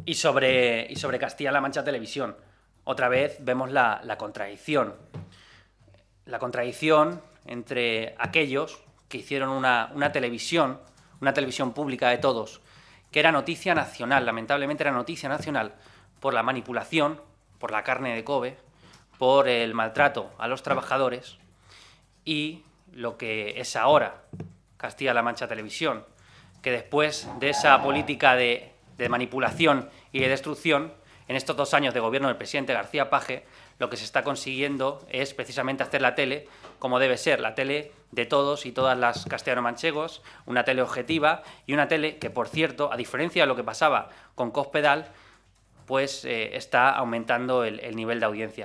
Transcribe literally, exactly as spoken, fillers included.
Y sobre, y sobre Castilla-La Mancha Televisión, otra vez vemos la, la contradicción. La contradicción entre aquellos que hicieron una, una televisión, una televisión pública de todos, que era noticia nacional, lamentablemente era noticia nacional, por la manipulación, por la carne de Kobe, por el maltrato a los trabajadores, y lo que es ahora Castilla-La Mancha Televisión, que después de esa política de, de manipulación y de destrucción, en estos dos años de gobierno del presidente García Paje, lo que se está consiguiendo es precisamente hacer la tele como debe ser, la tele de todos y todas las castellano-manchegos, una tele objetiva y una tele que, por cierto, a diferencia de lo que pasaba con Cospedal, pues eh, está aumentando el, el nivel de audiencia.